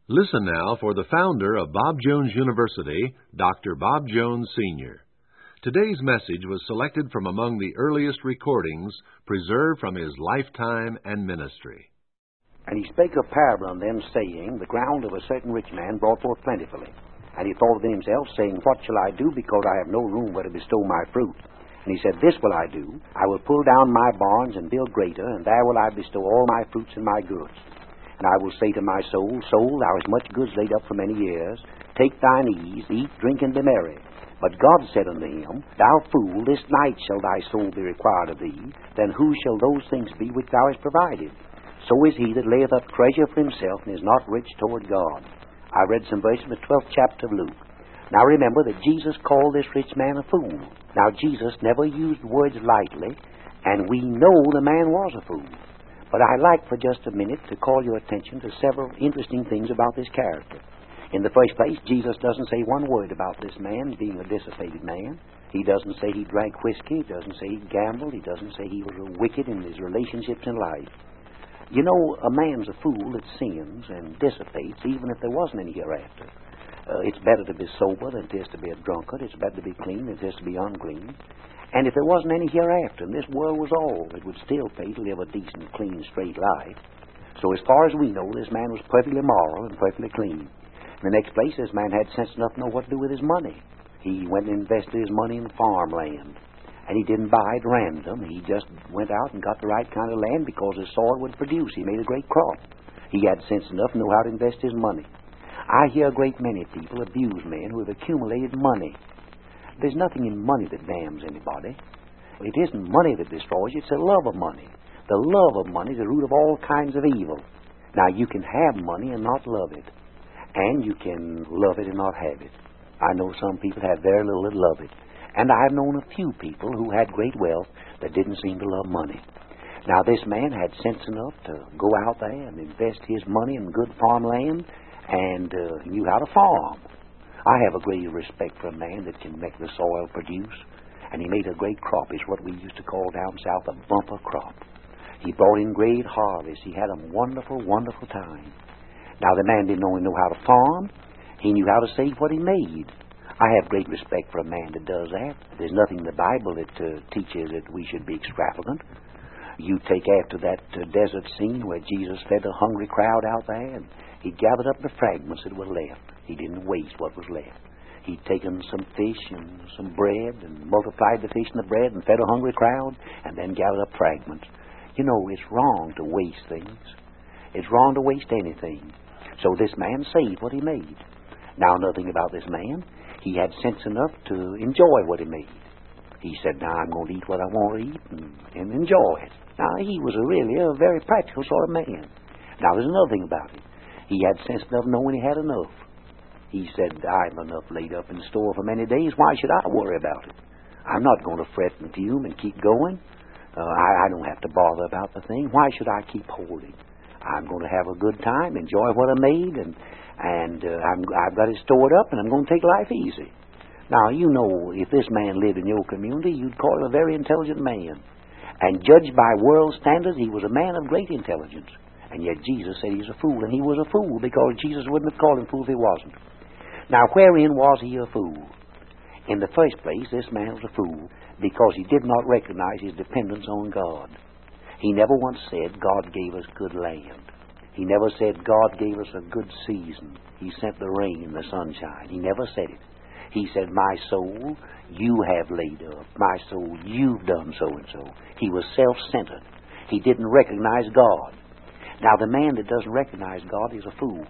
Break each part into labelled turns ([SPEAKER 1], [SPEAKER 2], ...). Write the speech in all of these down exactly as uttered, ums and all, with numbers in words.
[SPEAKER 1] Listen now for the founder of Bob Jones University, Doctor Bob Jones, Senior Today's message was selected from among the earliest recordings preserved from his lifetime and ministry.
[SPEAKER 2] And he spake a parable unto them, saying, The ground of a certain rich man brought forth plentifully. And he thought within himself, saying, What shall I do, because I have no room where to bestow my fruit? And he said, This will I do. I will pull down my barns and build greater, and there will I bestow all my fruits and my goods. And I will say to my soul, Soul, thou hast much goods laid up for many years. Take thine ease, eat, drink, and be merry. But God said unto him, Thou fool, this night shall thy soul be required of thee. Then whose shall those things be which thou hast provided? So is he that layeth up treasure for himself, and is not rich toward God. I read some verses in the twelfth chapter of Luke. Now remember that Jesus called this rich man a fool. Now Jesus never used words lightly, and we know the man was a fool. But I'd like for just a minute to call your attention to several interesting things about this character. In the first place, Jesus doesn't say one word about this man being a dissipated man. He doesn't say he drank whiskey. He doesn't say he gambled. He doesn't say he was wicked in his relationships in life. You know, a man's a fool that sins and dissipates even if there wasn't any hereafter. Uh, it's better to be sober than it is to be a drunkard. It's better to be clean than it is to be unclean. And if there wasn't any hereafter, and this world was all, it would still pay to live a decent, clean, straight life. So as far as we know, this man was perfectly moral and perfectly clean. In the next place, this man had sense enough to know what to do with his money. He went and invested his money in farmland. And he didn't buy it random. He just went out and got the right kind of land because the soil would produce. He made a great crop. He had sense enough to know how to invest his money. I hear a great many people abuse men who have accumulated money. There's nothing in money that damns anybody. It isn't money that destroys you, it's the love of money. The love of money is the root of all kinds of evil. Now, you can have money and not love it. And you can love it and not have it. I know some people have very little that love it. And I've known a few people who had great wealth that didn't seem to love money. Now, this man had sense enough to go out there and invest his money in good farmland, and uh, he knew how to farm. I have a great respect for a man that can make the soil produce. And he made a great crop. It's what we used to call down south a bumper crop. He brought in great harvest. He had a wonderful, wonderful time. Now, the man didn't only know how to farm. He knew how to save what he made. I have great respect for a man that does that. There's nothing in the Bible that uh, teaches that we should be extravagant. You take after that uh, desert scene where Jesus fed a hungry crowd out there, and he gathered up the fragments that were left. He didn't waste what was left. He'd taken some fish and some bread and multiplied the fish and the bread and fed a hungry crowd and then gathered up fragments. You know, it's wrong to waste things. It's wrong to waste anything. So this man saved what he made. Now, nothing about this man. He had sense enough to enjoy what he made. He said, now I'm going to eat what I want to eat and, and enjoy it. Now, he was a really a very practical sort of man. Now, there's another thing about it. He had sense enough to know when he had enough. He said, I've enough laid up in store for many days. Why should I worry about it? I'm not going to fret and fume and keep going. Uh, I, I don't have to bother about the thing. Why should I keep holding? I'm going to have a good time, enjoy what I made, and and uh, I'm, I've got it stored up, and I'm going to take life easy. Now, you know, if this man lived in your community, you'd call him a very intelligent man. And judged by world standards, he was a man of great intelligence. And yet Jesus said he was a fool, and he was a fool because Jesus wouldn't have called him fool if he wasn't. Now, wherein was he a fool? In the first place, this man was a fool because he did not recognize his dependence on God. He never once said, God gave us good land. He never said, God gave us a good season. He sent the rain, the sunshine. He never said it. He said, my soul, you have laid up. My soul, you've done so-and-so. He was self-centered. He didn't recognize God. Now, the man that doesn't recognize God is a fool.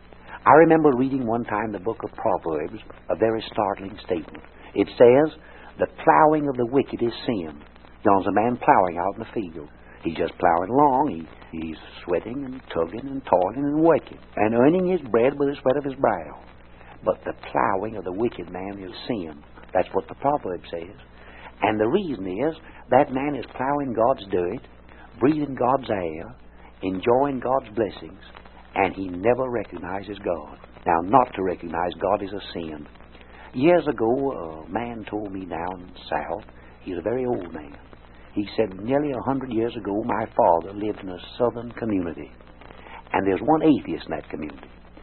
[SPEAKER 2] I remember reading one time the book of Proverbs, a very startling statement. It says, the plowing of the wicked is sin. There's a man plowing out in the field. He's just plowing along. He, he's sweating and tugging and toiling and working and earning his bread with the sweat of his brow. But the plowing of the wicked man is sin. That's what the proverb says. And the reason is that man is plowing God's dirt, breathing God's air, enjoying God's blessings, and he never recognizes God. Now, not to recognize God is a sin. Years ago, a man told me down south, he's a very old man. He said, nearly a hundred years ago, my father lived in a southern community. And there's one atheist in that community.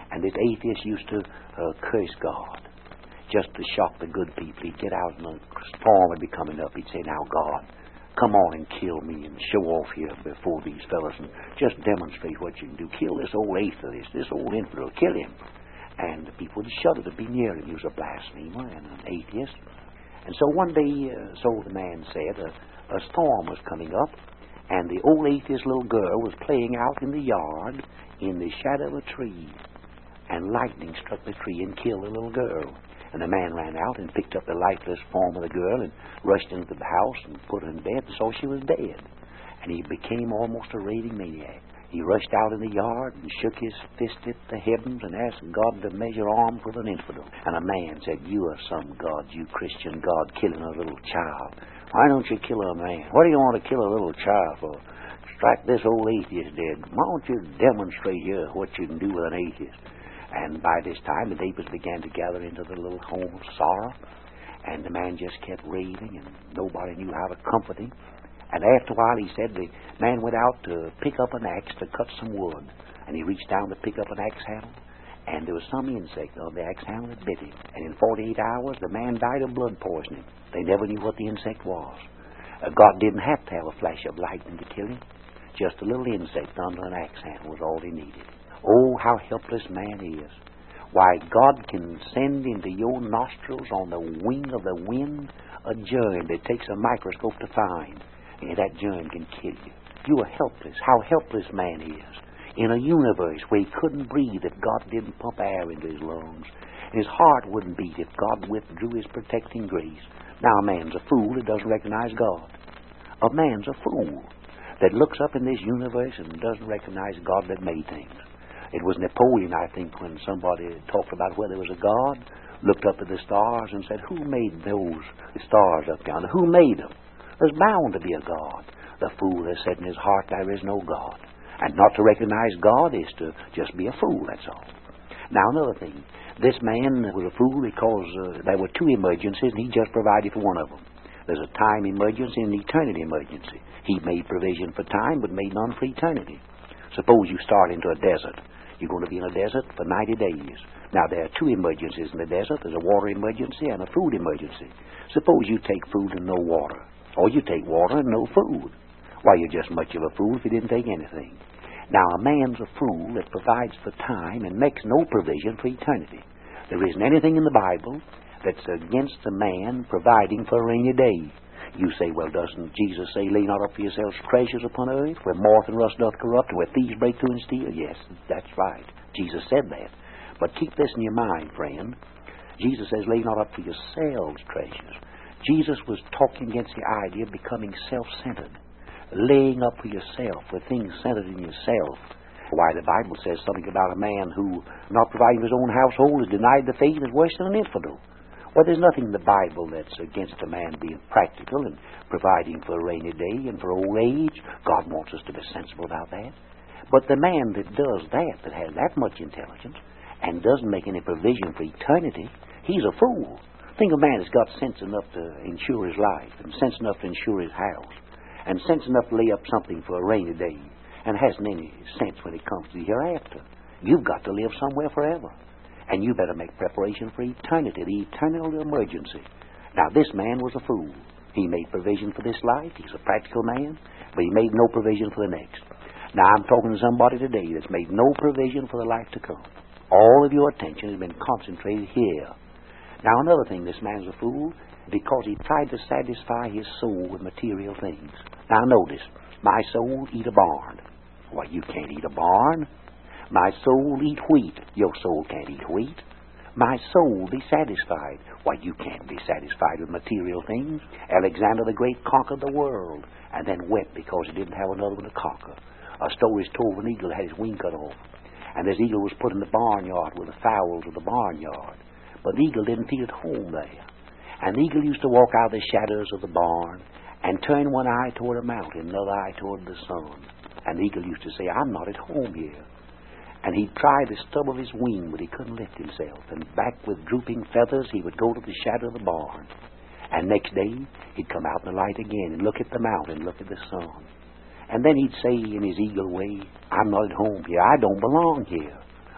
[SPEAKER 2] And this atheist used to uh, curse God just to shock the good people. He'd get out and a storm would be coming up. He'd say, now, God, come on and kill me and show off here before these fellas and just demonstrate what you can do. Kill this old atheist, this old infidel, kill him. And the people would shudder to be near him. He was a blasphemer and an atheist. And so one day, uh, so the man said, a, a storm was coming up, and the old atheist little girl was playing out in the yard in the shadow of a tree. And lightning struck the tree and killed the little girl. And the man ran out and picked up the lifeless form of the girl and rushed into the house and put her in bed and saw she was dead. And he became almost a raving maniac. He rushed out in the yard and shook his fist at the heavens and asked God to measure arms with an infidel. And a man said, you are some God, you Christian God, killing a little child. Why don't you kill a man? What do you want to kill a little child for? Strike this old atheist dead. Why don't you demonstrate here what you can do with an atheist? And by this time, the neighbors began to gather into the little home of sorrow. And the man just kept raving, and nobody knew how to comfort him. And after a while, he said the man went out to pick up an axe to cut some wood. And he reached down to pick up an axe handle, and there was some insect on the axe handle that bit him. And in forty-eight hours, the man died of blood poisoning. They never knew what the insect was. Uh, God didn't have to have a flash of lightning to kill him. Just a little insect under an axe handle was all he needed. Oh, how helpless man is. Why, God can send into your nostrils on the wing of the wind a germ that takes a microscope to find, and that germ can kill you. You are helpless. How helpless man is. In a universe where he couldn't breathe if God didn't pump air into his lungs. His heart wouldn't beat if God withdrew his protecting grace. Now a man's a fool that doesn't recognize God. A man's a fool that looks up in this universe and doesn't recognize God that made things. It was Napoleon, I think, when somebody talked about whether there was a God, looked up at the stars and said, who made those stars up yonder? Who made them? There's bound to be a God. The fool has said in his heart, there is no God. And not to recognize God is to just be a fool, that's all. Now, another thing. This man was a fool because uh, there were two emergencies, and he just provided for one of them. There's a time emergency and an eternity emergency. He made provision for time, but made none for eternity. Suppose you start into a desert. You're going to be in a desert for ninety days. Now, there are two emergencies in the desert. There's a water emergency and a food emergency. Suppose you take food and no water. Or you take water and no food. Why, you're just much of a fool if you didn't take anything. Now, a man's a fool that provides for time and makes no provision for eternity. There isn't anything in the Bible that's against a man providing for a rainy day. You say, well, doesn't Jesus say, lay not up for yourselves treasures upon earth, where moth and rust doth corrupt, and where thieves break through and steal? Yes, that's right. Jesus said that. But keep this in your mind, friend. Jesus says, lay not up for yourselves treasures. Jesus was talking against the idea of becoming self-centered, laying up for yourself with things centered in yourself. Why, the Bible says something about a man who, not providing for his own household, has denied the faith, is worse than an infidel. Well, there's nothing in the Bible that's against a man being practical and providing for a rainy day and for old age. God wants us to be sensible about that. But the man that does that, that has that much intelligence, and doesn't make any provision for eternity, he's a fool. Think of a man that's got sense enough to insure his life, and sense enough to insure his house, and sense enough to lay up something for a rainy day, and hasn't any sense when it comes to the hereafter. You've got to live somewhere forever. And you better make preparation for eternity, the eternal emergency. Now, this man was a fool. He made provision for this life. He's a practical man, but he made no provision for the next. Now, I'm talking to somebody today that's made no provision for the life to come. All of your attention has been concentrated here. Now, another thing, this man's a fool because he tried to satisfy his soul with material things. Now, notice, my soul eat a barn. Why, you can't eat a barn. My soul eat wheat. Your soul can't eat wheat. My soul be satisfied. Why, you can't be satisfied with material things. Alexander the Great conquered the world and then wept because he didn't have another one to conquer. A story is told of an eagle had his wing cut off. And this eagle was put in the barnyard with the fowls of the barnyard. But the eagle didn't feel at home there. And the eagle used to walk out of the shadows of the barn and turn one eye toward a mountain, another eye toward the sun. And the eagle used to say, I'm not at home here. And he'd try the stub of his wing, but he couldn't lift himself. And back with drooping feathers, he would go to the shadow of the barn. And next day, he'd come out in the light again and look at the mountain, look at the sun. And then he'd say in his eagle way, I'm not at home here. I don't belong here.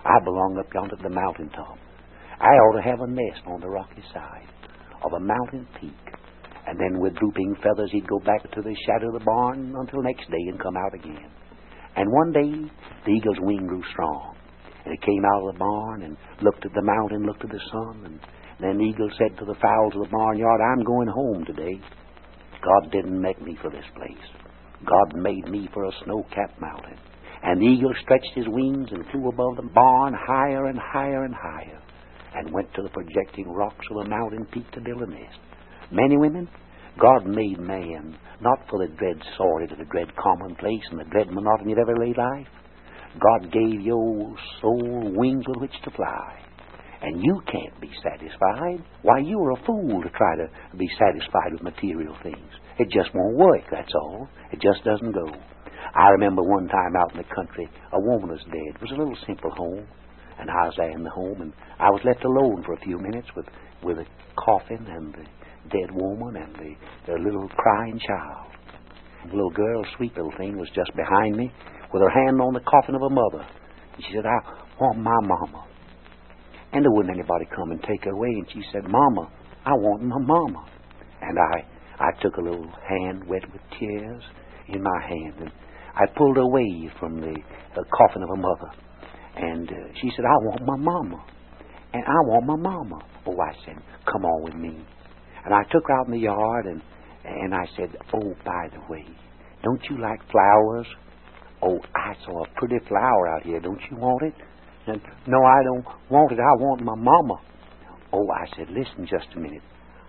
[SPEAKER 2] I belong up yonder at the mountain top. I ought to have a nest on the rocky side of a mountain peak. And then with drooping feathers he'd go back to the shadow of the barn until next day and come out again. And one day the eagle's wing grew strong. And it came out of the barn and looked at the mountain, looked at the sun. And then the eagle said to the fowls of the barnyard, I'm going home today. God didn't make me for this place. God made me for a snow-capped mountain. And the eagle stretched his wings and flew above the barn higher and higher and higher, and went to the projecting rocks of the mountain peak to build a nest. Men and women, God made man not for the dread sordid of the dread commonplace and the dread monotony of everyday life. God gave your soul wings with which to fly. And you can't be satisfied. Why, you are a fool to try to be satisfied with material things. It just won't work, that's all. It just doesn't go. I remember one time out in the country, a woman was dead. It was a little simple home. And I was there in the home, and I was left alone for a few minutes with, with a coffin and the dead woman and the, the little crying child. And the little girl, sweet little thing, was just behind me with her hand on the coffin of her mother. And she said, I want my mama. And there wouldn't anybody come and take her away. And she said, Mama, I want my mama. And I, I took a little hand wet with tears in my hand, and I pulled her away from the, the coffin of her mother. And uh, she said, I want my mama. And I want my mama. Oh, I said, come on with me. And I took her out in the yard, and, and I said, oh, by the way, don't you like flowers? Oh, I saw a pretty flower out here. Don't you want it? And, no, I don't want it. I want my mama. Oh, I said, listen just a minute.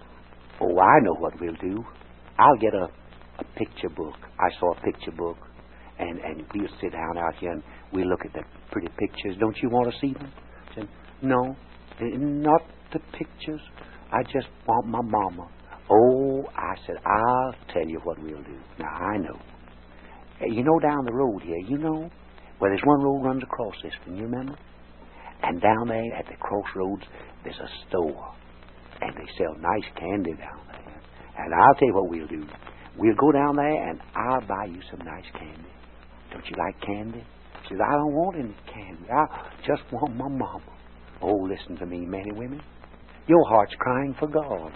[SPEAKER 2] Oh, I know what we'll do. I'll get a, a picture book. I saw a picture book. And, and we'll sit down out here and we'll look at the pretty pictures. Don't you want to see them? I said, no, not the pictures. I just want my mama. Oh, I said, I'll tell you what we'll do. Now, I know. You know down the road here, you know, where there's one road runs across this, can you remember? And down there at the crossroads, there's a store. And they sell nice candy down there. And I'll tell you what we'll do. We'll go down there and I'll buy you some nice candy. Don't you like candy? She says, I don't want any candy. I just want my mama. Oh, listen to me, men and women. Your heart's crying for God.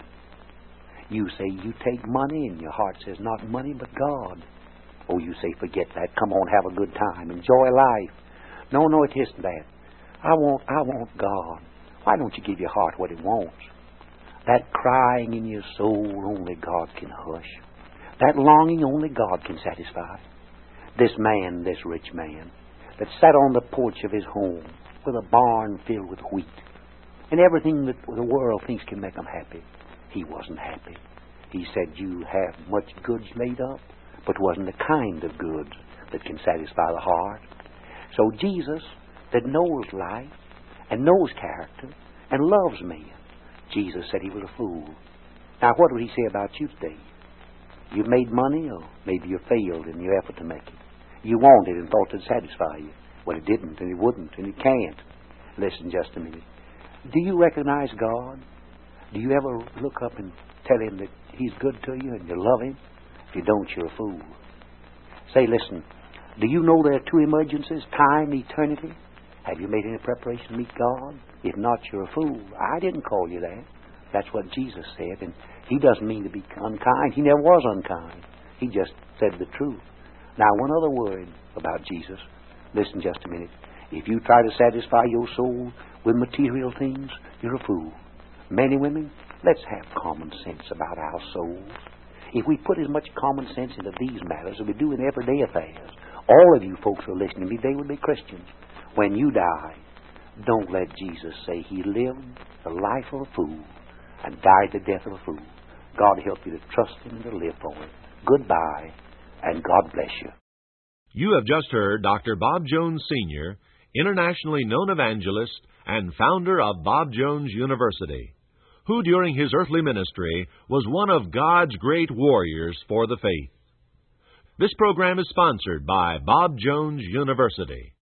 [SPEAKER 2] You say you take money and your heart says not money but God. Oh, you say forget that. Come on, have a good time. Enjoy life. No, no, it isn't that. I want, I want God. Why don't you give your heart what it wants? That crying in your soul, only God can hush. That longing, only God can satisfy. This man, this rich man, that sat on the porch of his home with a barn filled with wheat and everything that the world thinks can make him happy, he wasn't happy. He said, you have much goods laid up, but wasn't the kind of goods that can satisfy the heart. So Jesus, that knows life and knows character and loves men, Jesus said he was a fool. Now, what would he say about you today? You made money, or maybe you failed in your effort to make it. You wanted and thought it'd satisfy you. Well, it didn't, and it wouldn't, and it can't. Listen just a minute. Do you recognize God? Do you ever look up and tell him that he's good to you and you love him? If you don't, you're a fool. Say, listen, do you know there are two emergencies, time, eternity? Have you made any preparation to meet God? If not, you're a fool. I didn't call you that. That's what Jesus said, and he doesn't mean to be unkind. He never was unkind. He just said the truth. Now, one other word about Jesus. Listen just a minute. If you try to satisfy your soul with material things, you're a fool. Men and women, let's have common sense about our souls. If we put as much common sense into these matters as we do in everyday affairs, all of you folks who are listening to me, they will be Christians. When you die, don't let Jesus say he lived the life of a fool and died the death of a fool. God help you to trust him and to live for him. Goodbye, and God bless you.
[SPEAKER 1] You have just heard Doctor Bob Jones, Senior, internationally known evangelist and founder of Bob Jones University, who during his earthly ministry was one of God's great warriors for the faith. This program is sponsored by Bob Jones University.